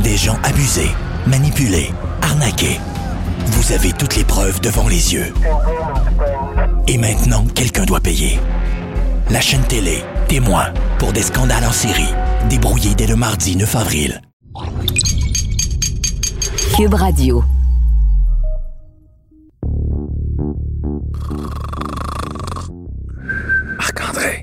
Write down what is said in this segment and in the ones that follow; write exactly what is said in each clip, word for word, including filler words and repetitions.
des gens abusés, manipulés, arnaqués. Vous avez toutes les preuves devant les yeux. Et maintenant, quelqu'un doit payer. La chaîne télé, témoin, pour des scandales en série, débrouillés dès le mardi neuf avril. Cube Radio. Marc-André.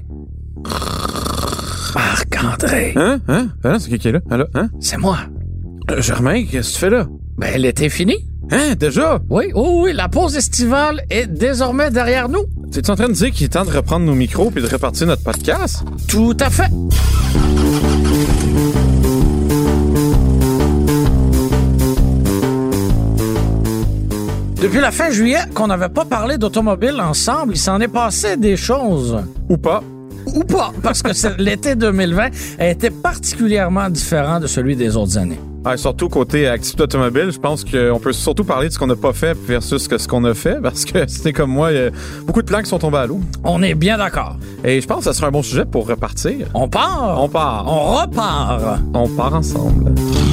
Marc-André. Hein? Hein? Hein? C'est qui qui est là? Hein? Hein? C'est moi. Euh, Germain, qu'est-ce que tu fais là? Ben, l'été fini. Hein? Déjà? Oui, oh oui, la pause estivale est désormais derrière nous. T'es-tu en train de dire qu'il est temps de reprendre nos micros puis de repartir notre podcast? Tout à fait. Depuis la fin juillet, qu'on n'avait pas parlé d'automobile ensemble, il s'en est passé des choses. Ou pas. Ou pas, parce que c'est, l'été deux mille vingt a été particulièrement différent de celui des autres années. Ah, surtout côté activité automobile, je pense qu'on peut surtout parler de ce qu'on n'a pas fait versus ce qu'on a fait, parce que c'était comme moi, il y a beaucoup de plans qui sont tombés à l'eau. On est bien d'accord. Et je pense que ça sera un bon sujet pour repartir. On part. On part. On repart. On part ensemble.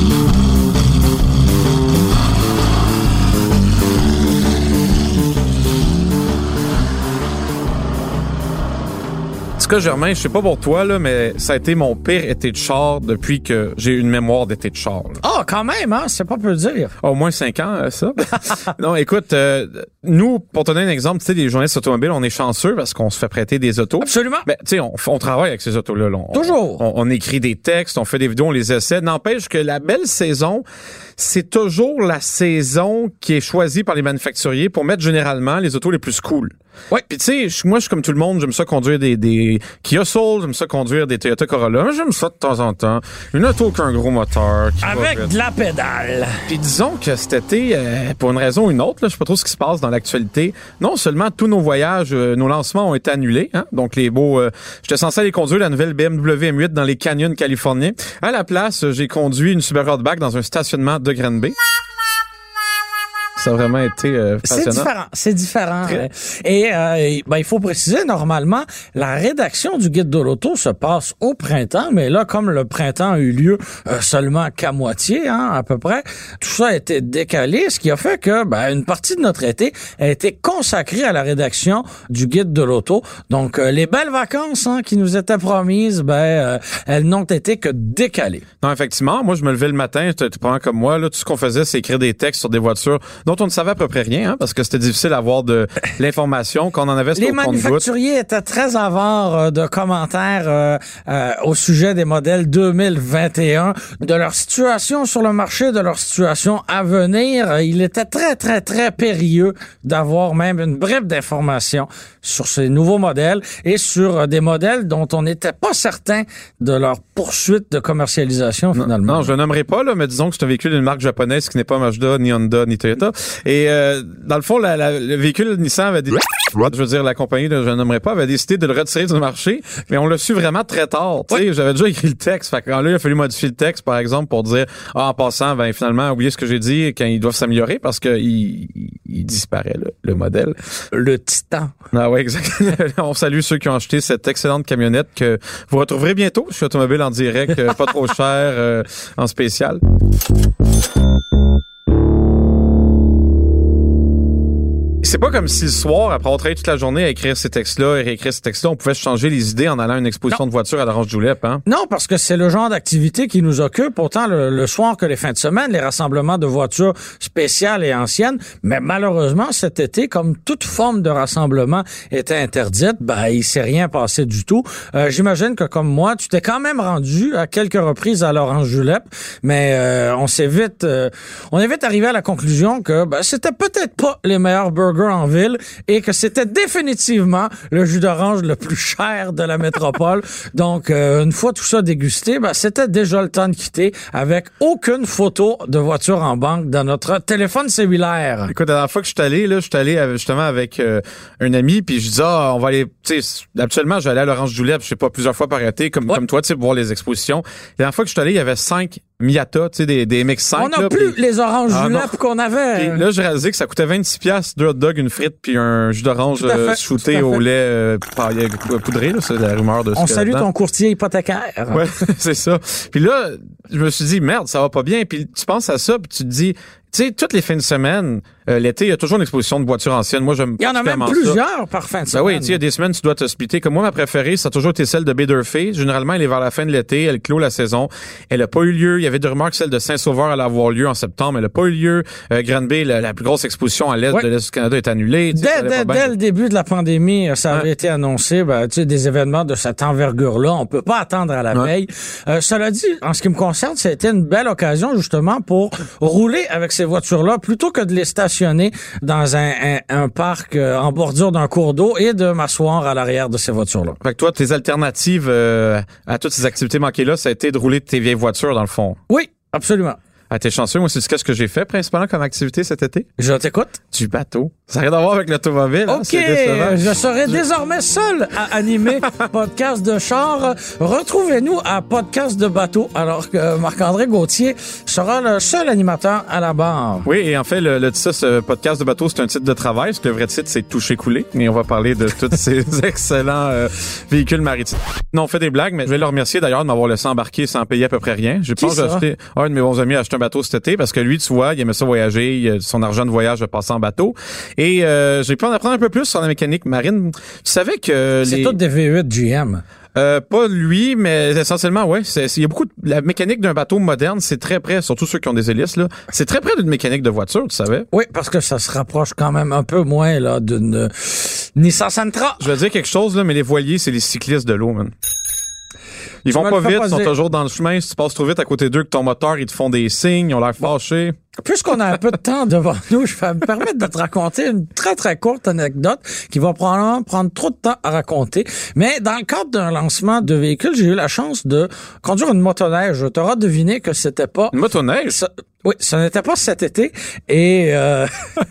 En tout cas, Germain, je sais pas pour toi, là, mais ça a été mon pire été de char depuis que j'ai une mémoire d'été de char. Ah, oh, quand même, hein? C'est pas peu dire. Ah, au moins cinq ans, euh, ça. Non, écoute, euh, nous, pour te donner un exemple, tu sais, les journalistes automobiles, on est chanceux parce qu'on se fait prêter des autos. Absolument. Mais tu sais, on, on travaille avec ces autos-là. Là. On, toujours. On, on écrit des textes, on fait des vidéos, on les essaie. N'empêche que la belle saison, c'est toujours la saison qui est choisie par les manufacturiers pour mettre généralement les autos les plus cool. Oui. Puis tu sais, moi, je suis comme tout le monde, j'aime ça conduire des, des Kia Soul, j'aime ça conduire des Toyota Corolla, j'aime ça de temps en temps. Une auto qui a un gros moteur. Qui avec va de la pédale. Puis disons que cet été, euh, pour une raison ou une autre, là, je sais pas trop ce qui se passe dans l'actualité, non seulement tous nos voyages, euh, nos lancements ont été annulés, hein, donc les beaux... Euh, j'étais censé aller conduire la nouvelle B M W M huit dans les canyons californiens. À la place, j'ai conduit une Subaru Outback dans un stationnement de Granby. Ça a vraiment été euh, passionnant. C'est différent, c'est différent. Très... Et euh, ben, il faut préciser, normalement, la rédaction du Guide de l'auto se passe au printemps, mais là, comme le printemps a eu lieu euh, seulement qu'à moitié, hein, à peu près, tout ça a été décalé, ce qui a fait que ben, une partie de notre été a été consacrée à la rédaction du Guide de l'auto. Donc, euh, les belles vacances hein, qui nous étaient promises, ben, euh, elles n'ont été que décalées. Non, effectivement, moi, je me levais le matin, tu prends comme moi, là, tout ce qu'on faisait, c'est écrire des textes sur des voitures dont on ne savait à peu près rien, hein, parce que c'était difficile d'avoir de l'information. Quand on en avait, c'était Les au compte-gouttes. manufacturiers étaient très avares euh, de commentaires euh, euh, au sujet des modèles deux mille vingt et un, de leur situation sur le marché, de leur situation à venir. Il était très, très, très périlleux d'avoir même une brève d'information sur ces nouveaux modèles et sur euh, des modèles dont on n'était pas certain de leur poursuite de commercialisation, finalement. Non, non je ne nommerai pas, là, mais disons que c'est un véhicule d'une marque japonaise qui n'est pas Mazda, ni Honda, ni Toyota. Et euh, dans le fond, la, la, le véhicule Nissan avait dit, je veux dire, la compagnie, je ne nommerai pas, avait décidé de le retirer du marché, mais on l'a su vraiment très tard. Tu sais, oui. J'avais déjà écrit le texte. Fait que quand là, il a fallu modifier le texte, par exemple, pour dire, ah, en passant, ben finalement, oubliez ce que j'ai dit, quand ils doivent s'améliorer parce que il, il disparaît le, le modèle. Le Titan. Ah ouais, exactement. On salue ceux qui ont acheté cette excellente camionnette que vous retrouverez bientôt chez Automobile en direct, pas trop cher, euh, en spécial. C'est pas comme si le soir, après avoir travaillé toute la journée à écrire ces textes-là et réécrire ces textes-là, on pouvait se changer les idées en allant à une exposition non. de voitures à l'Orange Julep, hein? Non, parce que c'est le genre d'activité qui nous occupe autant le, le soir que les fins de semaine, les rassemblements de voitures spéciales et anciennes. Mais malheureusement, cet été, comme toute forme de rassemblement était interdite, ben, il s'est rien passé du tout. Euh, j'imagine que comme moi, tu t'es quand même rendu à quelques reprises à l'Orange Julep, mais euh, on s'est vite, euh, on est vite arrivé à la conclusion que ben, c'était peut-être pas les meilleurs burgers en ville et que c'était définitivement le jus d'orange le plus cher de la métropole. Donc, euh, une fois tout ça dégusté, ben, c'était déjà le temps de quitter avec aucune photo de voiture en banque dans notre téléphone cellulaire. Écoute, la dernière fois que je suis allé, là, je suis allé justement avec euh, un ami, puis je dis ah, on va aller, tu sais, habituellement, j'allais à l'Orange Julep, je sais pas, plusieurs fois par été, comme, ouais. comme toi, tu sais, pour voir les expositions. La dernière fois que je suis allé, il y avait cinq Miata, tu sais, des, des M X cinq. On n'a là, plus pis... les oranges ah, juleps qu'on avait. Pis là, j'ai réalisé que ça coûtait vingt-six piastres, deux hot dogs, une frite, puis un jus d'orange euh, shooté au lait euh, paillé, poudré. Là, c'est la rumeur de ce On qu'il y a salue dedans. ton courtier hypothécaire. Ouais, c'est ça. Puis là, je me suis dit, merde, ça va pas bien. Puis tu penses à ça, puis tu te dis... Tu sais, toutes les fins de semaine, euh, l'été, il y a toujours une exposition de voitures anciennes. Moi, j'aime Il y en a même plusieurs ça. Par fin de semaine. Ben oui, tu sais, il y a des semaines, tu dois te splitter. Comme moi, ma préférée, ça a toujours été celle de Bader Face. Généralement, elle est vers la fin de l'été. Elle clôt la saison. Elle a pas eu lieu. Il y avait des rumeurs que celle de Saint-Sauveur allait avoir lieu en septembre. Elle a pas eu lieu. Euh, Granby, la, la plus grosse exposition à l'est ouais. de l'Est du Canada est annulée. Dès, dès, dès le début de la pandémie, ça avait ouais. été annoncé. Ben, tu sais, des événements de cette envergure-là, on peut pas attendre à la ouais. veille. Euh, cela dit, en ce qui me concerne, ça a été une belle occasion, justement, pour rouler avec ces voitures-là, plutôt que de les stationner dans un, un, un parc euh, en bordure d'un cours d'eau et de m'asseoir à l'arrière de ces voitures-là. Fait que toi, tes alternatives euh, à toutes ces activités manquées-là, ça a été de rouler tes vieilles voitures, dans le fond. Oui, absolument. Ah, t'es chanceux. Moi, c'est ce que j'ai fait principalement comme activité cet été. Je t'écoute. Du bateau. Ça n'a rien à voir avec l'automobile. OK. Hein, je serai désormais seul à animer Podcast de char. Retrouvez-nous à Podcast de bateau, alors que Marc-André Gauthier sera le seul animateur à la barre. Oui, et en fait, le, le ça, ce Podcast de bateau, c'est un titre de travail, parce que le vrai titre, c'est Toucher couler. Mais on va parler de tous ces excellents euh, véhicules maritimes. Non, on fait des blagues, mais je vais le remercier d'ailleurs de m'avoir laissé embarquer sans payer à peu près rien. Je pense que j'ai acheté, un de mes bons amis a acheté un bateau cet été, parce que lui, tu vois, il aimait ça voyager, il, son argent de voyage a passé en bateau. Et euh, j'ai pu en apprendre un peu plus sur la mécanique marine. Tu savais que c'est les... tout des V huit G M. Euh, pas lui, mais essentiellement, ouais. Il y a beaucoup de, la mécanique d'un bateau moderne, c'est très près, surtout ceux qui ont des hélices, là. C'est très près d'une mécanique de voiture, tu savais? Oui, parce que ça se rapproche quand même un peu moins, là, d'une euh, Nissan Sentra. Je vais dire quelque chose, là, mais les voiliers, c'est les cyclistes de l'eau, man. Ils vont pas vite, ils sont toujours dans le chemin. Si tu passes trop vite à côté d'eux que ton moteur, ils te font des signes, ils ont l'air fâchés. Puisqu'on a un peu de temps devant nous, je vais me permettre de te raconter une très, très courte anecdote qui va probablement prendre trop de temps à raconter. Mais dans le cadre d'un lancement de véhicule, j'ai eu la chance de conduire une motoneige. Tu auras deviné que c'était pas... Une motoneige? Ça, oui, ce n'était pas cet été. Et... Euh,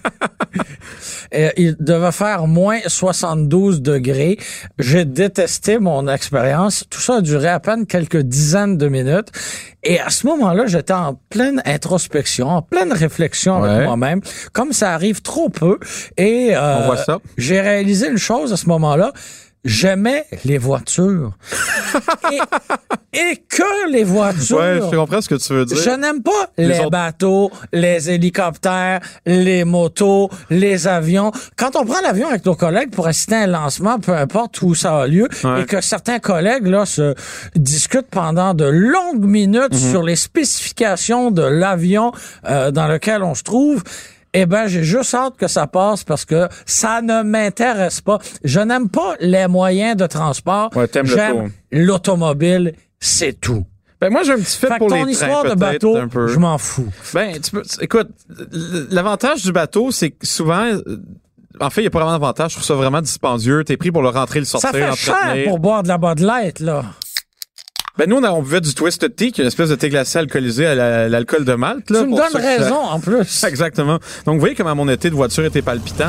Et il devait faire moins soixante-douze degrés. J'ai détesté mon expérience. Tout ça a duré à peine quelques dizaines de minutes. Et à ce moment-là, j'étais en pleine introspection, en pleine réflexion avec ouais. moi-même, comme ça arrive trop peu. Et euh, on voit ça. J'ai réalisé une chose à ce moment-là. J'aimais les voitures. et, et que les voitures. Ouais, je comprends ce que tu veux dire. Je n'aime pas les, les autres... bateaux, les hélicoptères, les motos, les avions. Quand on prend l'avion avec nos collègues pour assister à un lancement, peu importe où ça a lieu, ouais. et que certains collègues là se discutent pendant de longues minutes mm-hmm. sur les spécifications de l'avion euh, dans lequel on se trouve, eh ben, j'ai juste hâte que ça passe parce que ça ne m'intéresse pas. Je n'aime pas les moyens de transport. Ouais, t'aimes J'aime l'automobile, c'est tout. Ben moi j'ai un petit fait, fait pour les trains, histoire de bateau, un peu. Je m'en fous. Ben tu peux, écoute, l'avantage du bateau, c'est que souvent, en fait, il y a pas vraiment d'avantage. Je trouve ça vraiment dispendieux. T'es pris pour le rentrer, le sortir, ça fait cher pour boire de la Bud Light, là. Ben nous on, a, on buvait du Twisted Tea, qui est une espèce de thé glacé alcoolisé à la, l'alcool de Malte. Là, tu me donnes raison ça... en plus. Exactement. Donc vous voyez comment mon été de voiture était palpitant.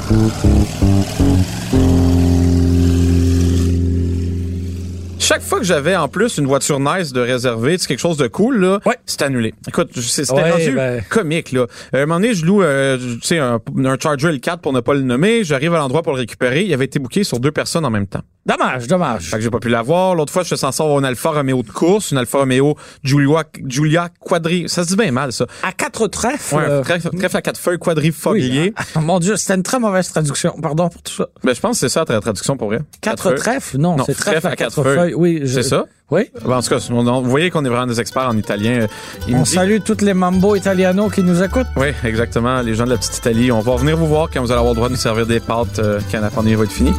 Chaque fois que j'avais en plus une voiture nice de réserver, c'est quelque chose de cool là, ouais. c'est annulé. Écoute, c'était ouais, rendu ben... comique là. À un moment donné, je loue, euh, tu sais, un, un Charger L quatre pour ne pas le nommer. J'arrive à l'endroit pour le récupérer. Il avait été booké sur deux personnes en même temps. Dommage, dommage. Fait que j'ai pas pu l'avoir. L'autre fois, je suis censé avoir une Alfa Romeo de course, une Alfa Romeo Giulia, Giulia Quadri. Ça se dit bien mal ça. À quatre trèfles. Ouais, un trèfle, trèfle à quatre feuilles quadrifoglié. Oui, ah, mon Dieu, c'était une très mauvaise traduction. Pardon pour tout ça. Ben je pense que c'est ça la traduction pour vrai. Quatre, quatre trèfles, non, non, c'est trèfle, trèfle à quatre, quatre feuilles. feuilles. Oui, je... c'est ça. Oui. Ben, en tout cas, on, on, vous voyez qu'on est vraiment des experts en italien. Il on dit... salue toutes les mambo italiano qui nous écoutent. Oui, exactement. Les gens de la petite Italie. On va venir vous voir quand vous allez avoir le droit de nous servir des pâtes euh, quand la pandémie va être finie.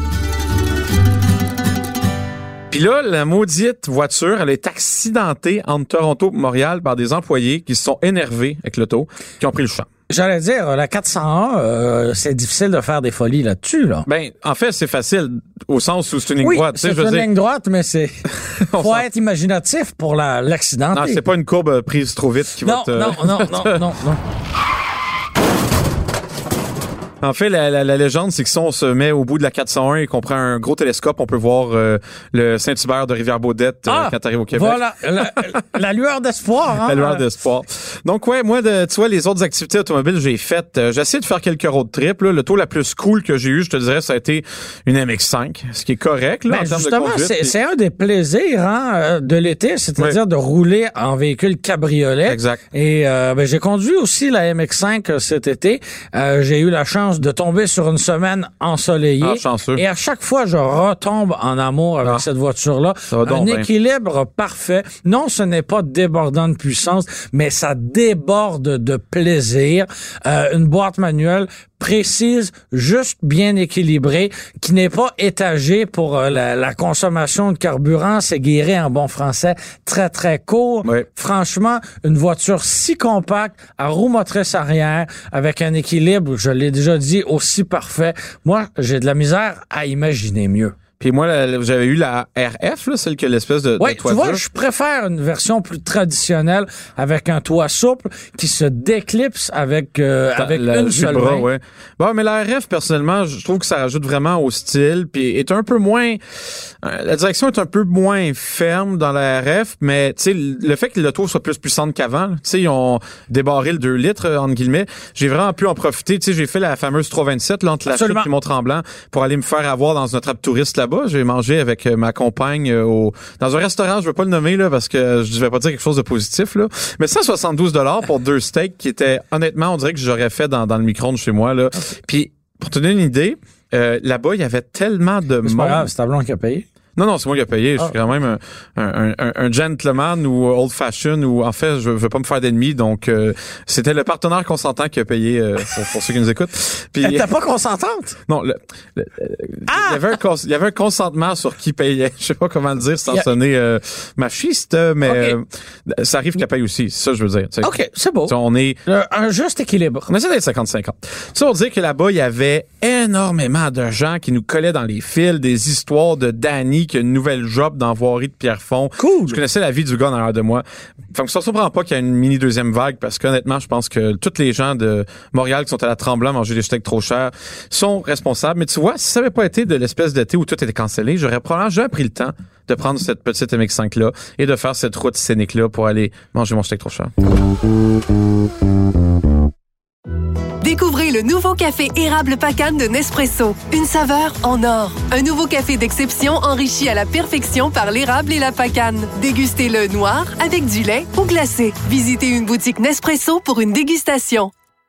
Puis là, la maudite voiture, elle est accidentée entre Toronto et Montréal par des employés qui se sont énervés avec l'auto, qui ont pris le champ. J'allais dire, la quatre cent un, euh, c'est difficile de faire des folies là-dessus, là. Ben, en fait, c'est facile, au sens où c'est une ligne oui, droite. c'est une dire... ligne droite, mais c'est... faut être imaginatif pour la, l'accidenter. Non, c'est pas une courbe prise trop vite qui non, va te... Non, non, non, non, non, non. En fait, la, la, la légende, c'est que si on se met au bout de la quatre cent un et qu'on prend un gros télescope, on peut voir euh, le Saint-Hubert de Rivière-Baudette euh, ah, quand t'arrives au Québec. Voilà, la, la lueur d'espoir. Hein? La lueur d'espoir. Donc ouais, moi, de, tu vois, les autres activités automobiles, j'ai faites. Euh, j'ai essayé de faire quelques road trips. Là. Le taux la plus cool que j'ai eu, je te dirais, ça a été une M X cinq, ce qui est correct là, ben, en termes justement, de conduite. c'est, Puis... c'est un des plaisirs hein, de l'été, c'est-à-dire oui. de rouler en véhicule cabriolet. Exact. Et euh, ben, j'ai conduit aussi la M X cinq cet été. Euh, j'ai eu la chance de tomber sur une semaine ensoleillée. Ah, chanceux. Et à chaque fois, je retombe en amour avec ah. cette voiture-là. Un donc, équilibre ben. parfait. Non, ce n'est pas débordant de puissance, mais ça déborde de plaisir. Euh, une boîte manuelle précise, juste bien équilibrée, qui n'est pas étagée pour euh, la, la consommation de carburant, c'est guéri en bon français, très très court. Oui. Franchement, une voiture si compacte, à roue motrice arrière, avec un équilibre, je l'ai déjà dit, aussi parfait. Moi, j'ai de la misère à imaginer mieux. Puis moi, la, j'avais eu la R F, là, celle qui a l'espèce de, ouais, de toiture. Tu vois, je préfère une version plus traditionnelle avec un toit souple qui se déclipse avec euh, avec la, une seule bras, main. Ouais. Bon, mais la R F, personnellement, je trouve que ça rajoute vraiment au style, puis est un peu moins... La direction est un peu moins ferme dans la R F, mais tu sais, le fait que l'auto soit plus puissante qu'avant, tu sais, ils ont débarré le deux litres, entre guillemets, j'ai vraiment pu en profiter. Tu sais, j'ai fait la fameuse trois vingt-sept, là, entre la chute et Mont-Tremblant, pour aller me faire avoir dans un trap touriste là-bas. J'ai mangé avec ma compagne au dans un restaurant, je veux pas le nommer là parce que je vais pas dire quelque chose de positif là, mais cent soixante-douze dollars pour deux steaks qui étaient honnêtement, on dirait que j'aurais fait dans dans le micro-ondes chez moi là. Puis pour te donner une idée, euh, là-bas, il y avait tellement de monde. C'est pas grave, c'est ta blonde qui a payé. Non, non, c'est moi qui ai payé. Ah. Je suis quand même un, un, un, un gentleman ou old fashion ou en fait, je veux pas me faire d'ennemis. Donc, euh, c'était le partenaire consentant qui a payé euh, pour, pour ceux qui nous écoutent. Puis, elle était pas consentante? Non, le, le, ah! il, y avait un cons, il y avait un consentement sur qui payait. Je sais pas comment le dire sans a... sonner euh, machiste, mais okay. euh, ça arrive qu'elle paye aussi. C'est ça que je veux dire. T'sais. OK, c'est beau. T'sais, on est... Le, un juste équilibre. On essaie d'être cinquante cinquante. Ça veut dire que là-bas, il y avait énormément de gens qui nous collaient dans les fils, des histoires de Danny qui a une nouvelle job dans Voirie de Pierrefonds. Cool. Je connaissais la vie du gars en arrière de moi. Fait que ça ne surprend pas qu'il y ait une mini deuxième vague parce qu'honnêtement, je pense que tous les gens de Montréal qui sont à la Tremblant manger des steaks trop chers sont responsables. Mais tu vois, si ça n'avait pas été de l'espèce d'été où tout était cancellé, j'aurais probablement jamais pris le temps de prendre cette petite M X cinq-là et de faire cette route scénique-là pour aller manger mon steak trop cher. Découvrez le nouveau café érable Pacane de Nespresso. Une saveur en or. Un nouveau café d'exception enrichi à la perfection par l'érable et la pacane. Dégustez-le noir, avec du lait ou glacé. Visitez une boutique Nespresso pour une dégustation.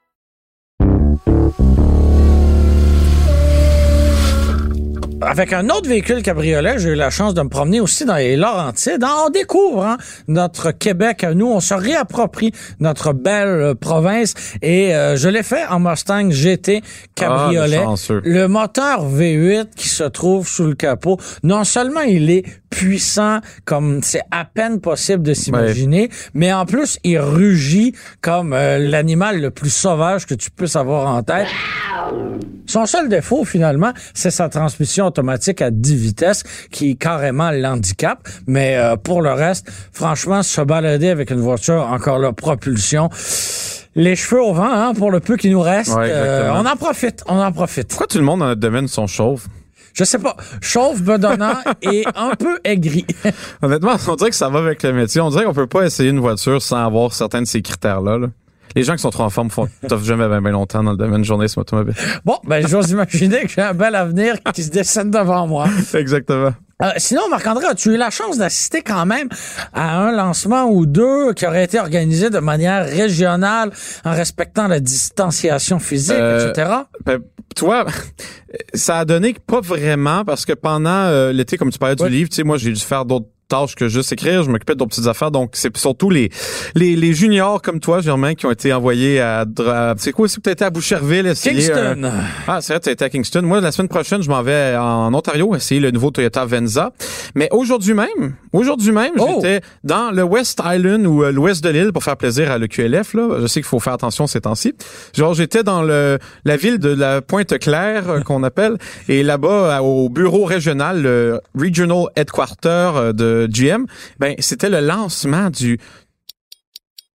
Avec un autre véhicule cabriolet, j'ai eu la chance de me promener aussi dans les Laurentides. On découvre hein, notre Québec à nous, on se réapproprie notre belle euh, province et euh, je l'ai fait en Mustang G T cabriolet. Ah, le moteur V huit qui se trouve sous le capot, non seulement il est puissant comme c'est à peine possible de s'imaginer, ouais. mais en plus il rugit comme euh, l'animal le plus sauvage que tu puisses avoir en tête. Son seul défaut finalement, c'est sa transmission automatique à dix vitesses qui carrément l'handicap, mais euh, pour le reste, franchement, se balader avec une voiture encore là propulsion, les cheveux au vent hein, pour le peu qui nous reste, ouais, euh, on en profite, on en profite. Pourquoi tout le monde dans notre domaine sont chauves? Je sais pas. Chauve, bedonnant et un peu aigri. Honnêtement, on dirait que ça va avec le métier. On dirait qu'on peut pas essayer une voiture sans avoir certains de ces critères-là. Là. Les gens qui sont trop en forme font t'offrent jamais bien, bien longtemps dans le domaine du journalisme automobile. Bon, ben j'ose imaginer que j'ai un bel avenir qui se dessine devant moi. Exactement. Euh, sinon, Marc-André, as-tu eu la chance d'assister quand même à un lancement ou deux qui aurait été organisé de manière régionale en respectant la distanciation physique, euh, et cetera? Ben, toi, ça a donné pas vraiment parce que pendant euh, l'été, comme tu parlais du oui. livre, tu sais, moi, j'ai dû faire d'autres tâches que juste écrire, je m'occupais d'autres petites affaires, donc c'est surtout les les, les juniors comme toi, Germain, qui ont été envoyés à, à c'est quoi, c'est que t'as été à Boucherville essayer Kingston. Un, ah, c'est vrai, t'as été à Kingston. Moi, la semaine prochaine, je m'en vais en Ontario essayer le nouveau Toyota Venza. Mais aujourd'hui même, aujourd'hui même, oh. j'étais dans le West Island ou euh, l'ouest de l'île pour faire plaisir à l'E Q L F, là. Je sais qu'il faut faire attention ces temps-ci. Genre, j'étais dans le la ville de la Pointe-Claire, euh, qu'on appelle, et là-bas, au bureau régional, le Regional Headquarter de G M, ben c'était le lancement du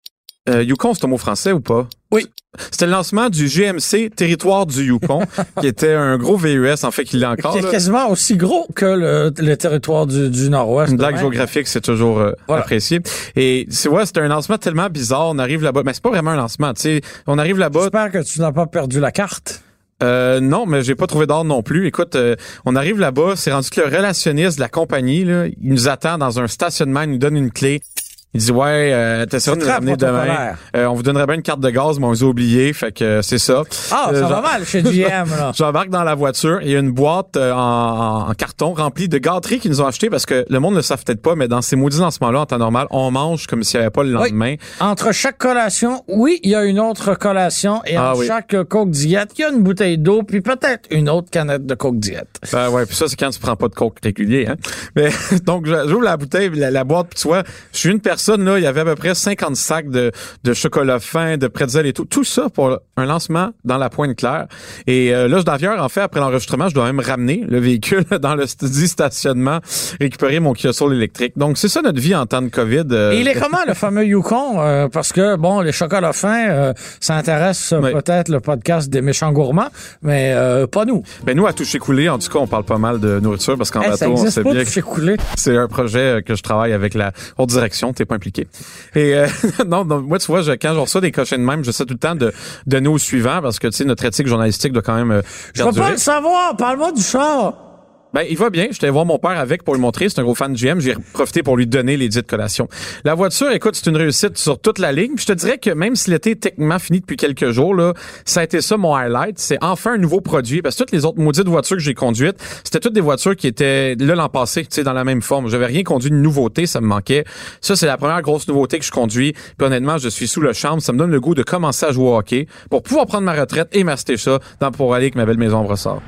Euh, Yukon, c'est un mot français ou pas? Oui. C'était le lancement du G M C Territoire du Yukon, qui était un gros V U S, en fait, qu'il est encore. Qui est quasiment aussi gros que le, le territoire du, du Nord-Ouest. Une blague géographique, c'est toujours euh, voilà. apprécié. Et c'est ouais, c'était un lancement tellement bizarre. On arrive là-bas, mais c'est pas vraiment un lancement. Tu sais, on arrive là-bas. J'espère que tu n'as pas perdu la carte. Euh, non, mais j'ai pas trouvé d'ordre non plus. Écoute, euh, on arrive là-bas, c'est rendu que le relationniste de la compagnie, là, il nous attend dans un stationnement, il nous donne une clé. Il dit ouais, euh, t'essaieras de nous ramener demain. Euh, on vous donnerait bien une carte de gaz, mais on vous a oublié, fait que euh, c'est ça. Ah, euh, ça va mal chez G M là. J'embarque dans la voiture, il y a une boîte euh, en, en carton remplie de gâteries qu'ils nous ont acheté parce que le monde ne le savent peut-être pas, mais dans ces maudits lancements-là, en temps normal, on mange comme s'il n'y avait pas le lendemain. Oui. Entre chaque collation, oui, il y a une autre collation et ah, entre oui. chaque Coke Diet, il y a une bouteille d'eau puis peut-être une autre canette de Coke Diet. Ben ouais, puis ça c'est quand tu prends pas de Coke régulier, hein. Mais donc j'ouvre la bouteille, la, la boîte, puis tu vois, je suis une personne là, il y avait à peu près cinquante sacs de, de chocolat fin, de pretzel et tout. Tout ça pour un lancement dans la Pointe-Claire. Et euh, là, d'ailleurs, en fait, après l'enregistrement, je dois même ramener le véhicule dans le dit stationnement, récupérer mon kiosol électrique. Donc, c'est ça notre vie en temps de COVID. Euh... Et il est comment, le fameux Yukon? Euh, parce que, bon, les chocolats fins, euh, ça intéresse euh, oui. peut-être le podcast des méchants gourmands, mais euh, pas nous. Ben nous, à Toucher Coulé, en tout cas, on parle pas mal de nourriture parce qu'en hey, bateau, on sait pas, bien Toucher Coulé. C'est un projet que je travaille avec la haute direction. T'es pas impliqué. Et euh, non, non, moi, tu vois, je, quand je reçois des cochons de même, j'essaie tout le temps de donner au suivant parce que, tu sais, notre éthique journalistique doit quand même euh, Je veux pas le savoir. Parle-moi du char. Ben, il va bien. Je allé voir mon père avec pour lui montrer. C'est un gros fan de G M. J'ai profité pour lui donner les dites collations. La voiture, écoute, c'est une réussite sur toute la ligne. Puis je te dirais que même si l'été est techniquement fini depuis quelques jours, là, ça a été ça mon highlight. C'est enfin un nouveau produit. Parce que toutes les autres maudites voitures que j'ai conduites, c'était toutes des voitures qui étaient là l'an passé, tu sais, dans la même forme. J'avais rien conduit de nouveauté, ça me manquait. Ça, c'est la première grosse nouveauté que je conduis. Puis honnêtement, je suis sous le charme. Ça me donne le goût de commencer à jouer au hockey pour pouvoir prendre ma retraite et m'acheter ça dans, pour aller avec ma belle maison en Brossard.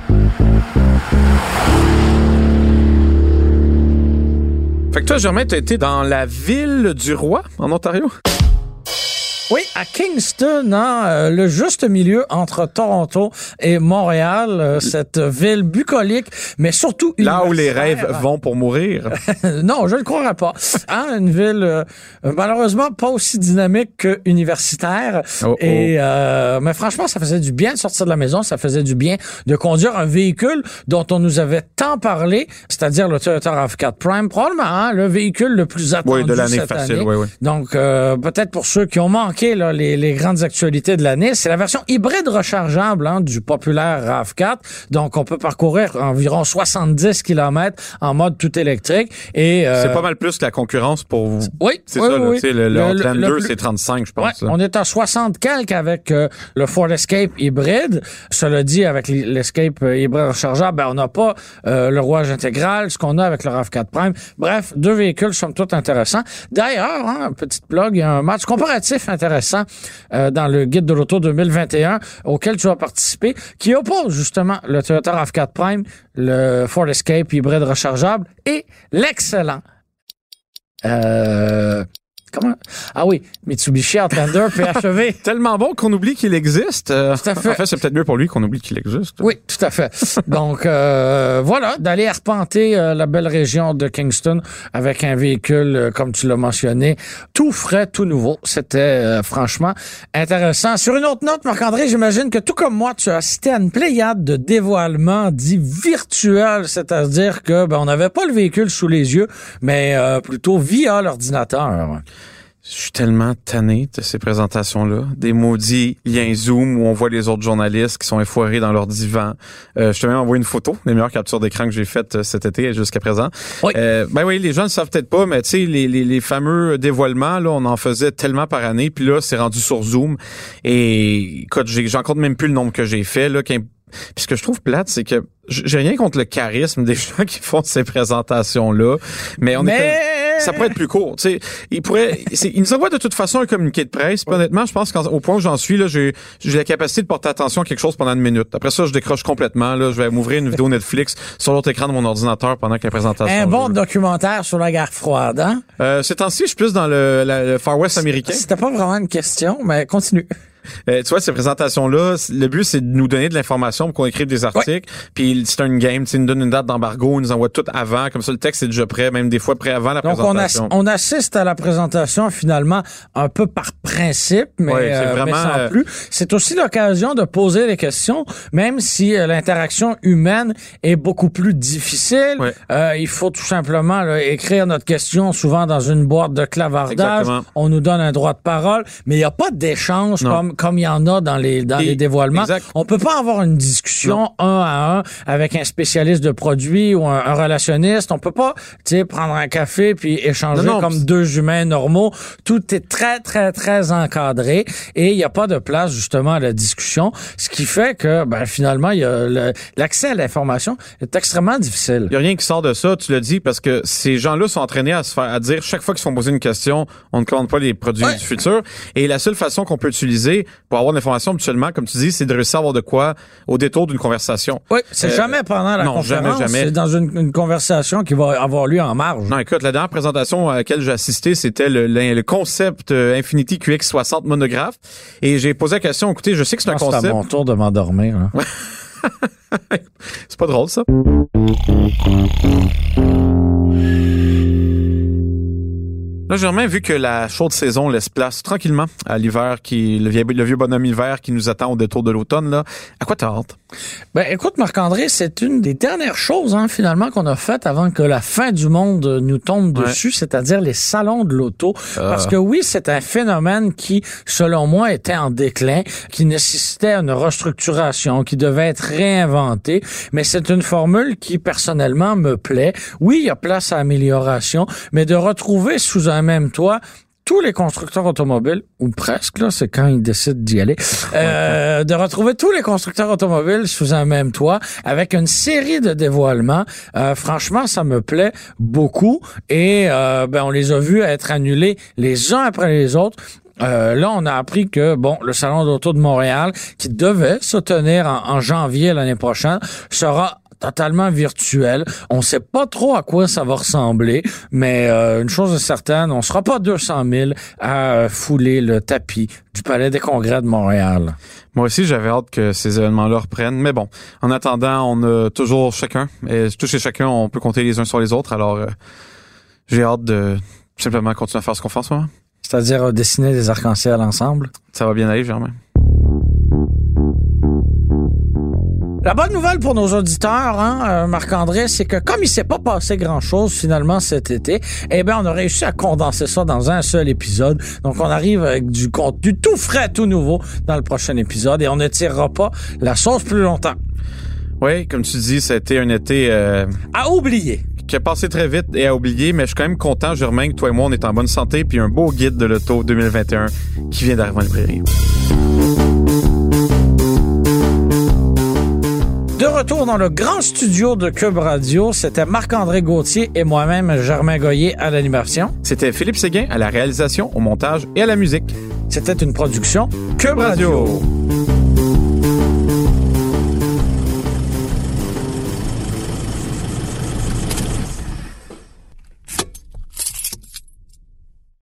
Fait que toi, Germain, t'as été dans la ville du Roi, en Ontario? Oui, à Kingston, hein, euh, le juste milieu entre Toronto et Montréal, euh, cette ville bucolique, mais surtout là où les rêves vont pour mourir. Non, je ne le croirais pas. Hein, une ville euh, malheureusement pas aussi dynamique que universitaire. Oh, oh. Et euh, mais franchement, ça faisait du bien de sortir de la maison, ça faisait du bien de conduire un véhicule dont on nous avait tant parlé, c'est-à-dire le Toyota RAV quatre Prime, probablement hein, le véhicule le plus attendu oui, de l'année cette facile, année. Oui, oui. Donc euh, peut-être pour ceux qui ont manqué Là, les, les grandes actualités de l'année, c'est la version hybride rechargeable hein, du populaire RAV quatre. Donc, on peut parcourir environ soixante-dix kilomètres en mode tout électrique. Et euh, c'est pas mal plus que la concurrence pour vous. Oui, c'est oui, ça. oui. Là, le, le, le Outlander, le, le, c'est trente-cinq, je pense. Ouais, on est à soixante quelques avec euh, le Ford Escape hybride. Cela dit, avec l'Escape hybride rechargeable, ben, on n'a pas euh, le rouage intégral, ce qu'on a avec le RAV quatre Prime. Bref, deux véhicules somme toute intéressants. D'ailleurs, hein, petite plug, il y a un match comparatif intéressant euh, dans le guide de l'auto deux mille vingt et un auquel tu vas participer, qui oppose justement le Toyota RAV quatre Prime, le Ford Escape hybride rechargeable et l'excellent euh, Comment? Ah oui, Mitsubishi Outlander P H E V. Tellement bon qu'on oublie qu'il existe. Euh, tout à fait. En fait, c'est peut-être mieux pour lui qu'on oublie qu'il existe. Oui, tout à fait. Donc, euh, voilà, d'aller arpenter euh, la belle région de Kingston avec un véhicule, euh, comme tu l'as mentionné, tout frais, tout nouveau. C'était euh, franchement intéressant. Sur une autre note, Marc-André, j'imagine que tout comme moi, tu as assisté à une pléiade de dévoilements dits virtuels, c'est-à-dire que ben, on n'avait pas le véhicule sous les yeux, mais euh, plutôt via l'ordinateur. Je suis tellement tanné de ces présentations-là. Des maudits liens Zoom où on voit les autres journalistes qui sont effoirés dans leur divan. Euh, je t'ai même envoyé une photo des meilleures captures d'écran que j'ai faites cet été jusqu'à présent. Oui. Euh, ben oui, les gens ne savent peut-être pas, mais tu sais, les, les, les fameux dévoilements, là, on en faisait tellement par année. Puis là, c'est rendu sur Zoom. Et écoute, j'ai, j'en compte même plus le nombre que j'ai fait. Là, puis ce que je trouve plate, c'est que j'ai rien contre le charisme des gens qui font ces présentations-là, mais on mais... est ça pourrait être plus court. Tu sais, ils pourraient, ils nous envoient de toute façon un communiqué de presse. Puis honnêtement, je pense qu'au point où j'en suis là, j'ai j'ai la capacité de porter attention à quelque chose pendant une minute. Après ça, je décroche complètement. Là, je vais m'ouvrir une vidéo Netflix sur l'autre écran de mon ordinateur pendant que la présentation. Un bon documentaire sur la guerre froide, hein? Euh, ces temps-ci, je suis plus dans le, la, le Far West américain. C'était pas vraiment une question, mais continue. Euh, tu vois, ces présentations-là, le but, c'est de nous donner de l'information pour qu'on écrive des articles. Oui. Puis c'est une game, tu sais, ils nous donnent une date d'embargo, ils nous envoient tout avant, comme ça le texte est déjà prêt, même des fois prêt avant la Donc présentation. Donc on, on assiste à la présentation finalement un peu par principe, mais, ouais, c'est euh, vraiment, mais sans euh... plus. C'est aussi l'occasion de poser des questions, même si euh, l'interaction humaine est beaucoup plus difficile. Ouais. Euh, il faut tout simplement là, écrire notre question souvent dans une boîte de clavardage. Exactement. On nous donne un droit de parole, mais il n'y a pas d'échange comme comme il y en a dans les dans Et, les dévoilements. Exact. On peut pas avoir une discussion non. un à un avec un spécialiste de produit ou un, un relationniste. On peut pas, tu sais, prendre un café puis échanger non, non, comme deux humains normaux. Tout est très très très encadré et il y a pas de place justement à la discussion, ce qui fait que ben finalement il y a le, l'accès à l'information est extrêmement difficile. Il y a rien qui sort de ça, tu l'as dit, parce que ces gens-là sont entraînés à se faire à dire chaque fois qu'ils se font poser une question, on ne commande pas les produits ouais. du futur. Et la seule façon qu'on peut utiliser pour avoir de l'information habituellement, comme tu dis, c'est de réussir à avoir de quoi au détour d'une conversation. Oui, c'est euh, jamais pendant la non, conférence. Jamais, jamais. C'est dans une, une conversation qui va avoir lieu en marge. Non, écoute, la dernière présentation à laquelle j'ai assisté, c'était le, le, le concept Infinity Q X soixante monographe. Et j'ai posé la question, écoutez, je sais que c'est un concept. C'est à mon tour de m'endormir. Hein. C'est pas drôle, ça. Là, Germain, vu que la chaude saison laisse place tranquillement à l'hiver, qui le vieux, le vieux bonhomme hiver qui nous attend au détour de l'automne, là, à quoi t'as hâte? Ben, écoute, Marc-André, c'est une des dernières choses, hein, finalement, qu'on a faites avant que la fin du monde nous tombe ouais. dessus, c'est-à-dire les salons de l'auto. Euh. Parce que oui, c'est un phénomène qui, selon moi, était en déclin, qui nécessitait une restructuration, qui devait être réinventé, mais c'est une formule qui, personnellement, me plaît. Oui, il y a place à amélioration, mais de retrouver sous un même toit tous les constructeurs automobiles, ou presque, là, c'est quand ils décident d'y aller, euh, de retrouver tous les constructeurs automobiles sous un même toit avec une série de dévoilements. Euh, franchement, ça me plaît beaucoup et euh, ben on les a vus être annulés les uns après les autres. Euh, là, on a appris que, bon, le Salon d'auto de Montréal, qui devait se tenir en, en janvier l'année prochaine, sera totalement virtuel. On sait pas trop à quoi ça va ressembler, mais euh, une chose est certaine, on sera pas deux cent mille à euh, fouler le tapis du Palais des Congrès de Montréal. Moi aussi, j'avais hâte que ces événements-là reprennent. Mais bon, en attendant, on a toujours chacun, et tous et chacun, on peut compter les uns sur les autres. Alors, euh, j'ai hâte de simplement continuer à faire ce qu'on fait en ce moment. C'est-à-dire euh, dessiner des arcs-en-ciel ensemble. Ça va bien aller, Germain. La bonne nouvelle pour nos auditeurs, hein, euh, Marc-André, c'est que comme il s'est pas passé grand-chose finalement cet été, eh ben on a réussi à condenser ça dans un seul épisode. Donc on arrive avec du contenu tout frais, tout nouveau dans le prochain épisode et on ne tirera pas la sauce plus longtemps. Oui, comme tu dis, ça a été un été... Euh... à oublier. Qui a passé très vite et à oublier, mais je suis quand même content, Germain, que toi et moi, on est en bonne santé, puis un beau guide de l'auto deux mille vingt et un qui vient d'arriver en librairie. De retour dans le grand studio de Cube Radio, c'était Marc-André Gauthier et moi-même, Germain Goyer, à l'animation. C'était Philippe Séguin à la réalisation, au montage et à la musique. C'était une production Cube Radio. Radio.